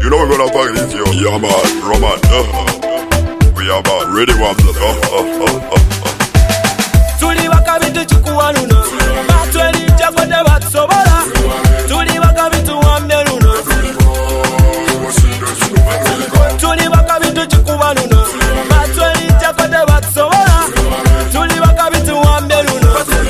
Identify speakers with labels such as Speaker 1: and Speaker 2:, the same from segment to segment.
Speaker 1: You know we're gonna fuck this, yo. Yeah, man, Roman. We are about ready one.
Speaker 2: Tuli wakabitu chikuwanuno. Batweli chakode batsobora. Tuli wakabitu wamneruno. Tuli wakabitu chikuwanuno. Batweli chakode batsobora. Tuli wakabitu wamneruno.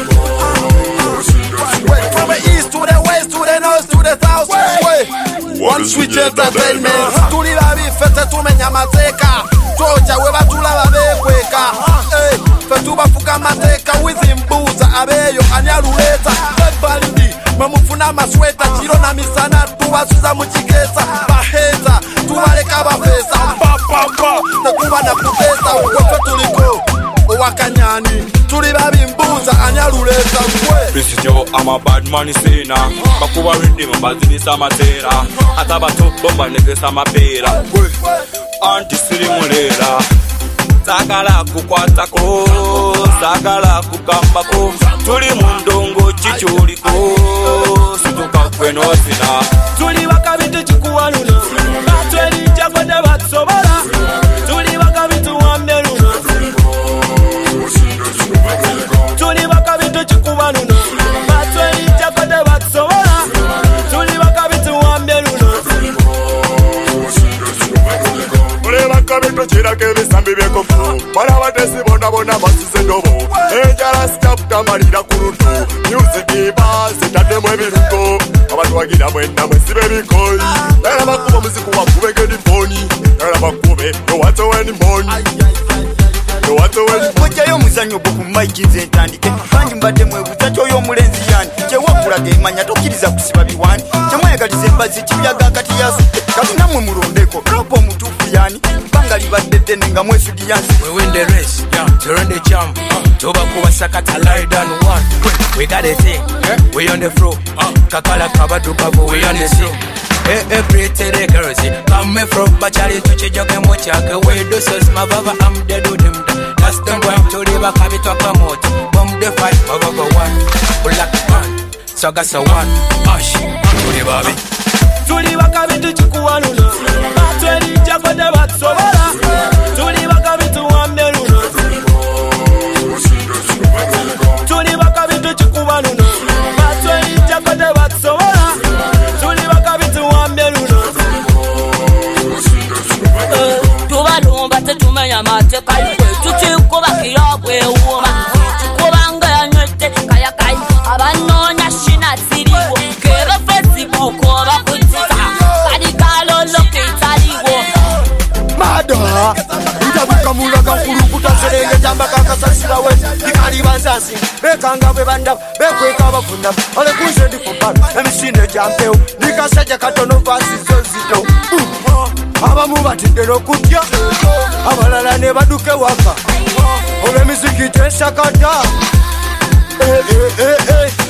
Speaker 3: From the east to the west to the north to the south. One switch entertainment. Tuli babifete tumenya mateka. Toja we batula babekweka. Fetuba fuka mateka wizimbuza abeyo anyaluleta. Balidi mamufuna masweta chiro na misana tubasuza muchikesa. Baheza tuwaleka bafesa. Papa takuba na kutesa wefe tuliko owakanyani. Tuli babimbuza anyaluleta kwe.
Speaker 4: Prisijo I'm a bad man sina. Bakuba rindim bazini matera. Atabato bomba negesa mapera. Anti sirimulera. Sagala kukwatako, sagala kukambako. Tuli mundongo chichuliko, situka kwenosina.
Speaker 2: Tuli wakabitu chikuwanuno. Batweli chakode batsobora. Tuli wakabitu wamneruno. Tuli wakabitu chikuwanuno. Batweli chakode batsobora. Tuli wakabitu wamneruno.
Speaker 1: Kabitu chira kebisambi byekofu. Para batesi bona basise ndobo. Ejara stop kamarira kurutu. Music diva zitatemo ebiruko. Abantu wagira mwenda mwesibe bikoi. Era bakuba muziki wakubege difoni. Era bakube no wato weni mboni.
Speaker 5: Mujayo muzanyo boku Mike Zentandike. Kandi mbadde mwebuza toyo mulenzi yani. Kyewakulaga emanya tokkiriza kusiba biwani. Kyemwegaliza embazi kibyaga kati yasu. Kati namwe mulondeko. Rapo mutufu yani. Banga libadde ddene nga mwesudi yansi.
Speaker 6: We win the race, yeah, to run the jump. Toba kuba sakata lie down one. We got a thing, we on the floor. Kakala kabadu kabu, we on the scene. Pretty girls, come from Bachari to Chijoke Mochaka. We do so my baba, I'm dead to them. That's the one to live a cabin of a motor. Bomb the fight, baba one. Black man, Sagasa one. Ash, to the baby.
Speaker 2: Tuli wakabitu chikuwanuno. Batweli chakode batsobora. Tuli wakabitu wamneruno. Tuli wakabitu chikuwanuno. Batweli chakode batsobora. Tuli wakabitu wamneruno.
Speaker 7: Tubalumba tetumenya mateka iwe. Tuchikuba kilabwe uoma. Chikubanga yanywete kayakai. Abanonya shina ziriwo. Kebe Facebook oba kutita. Kadikalo loke italiwo.
Speaker 3: Mada Itabuka mulaga kurukuta serenge jamba kakasasira we. Ikali banzasi bekanga bebanda bekweka bafunda. Ole kuje ndikupala emisinde jampeo. Nikaseja katono basi zozito. Abamu batidde n'okutya. Abalala ne baduke waka. Olw'emiziki tesakata.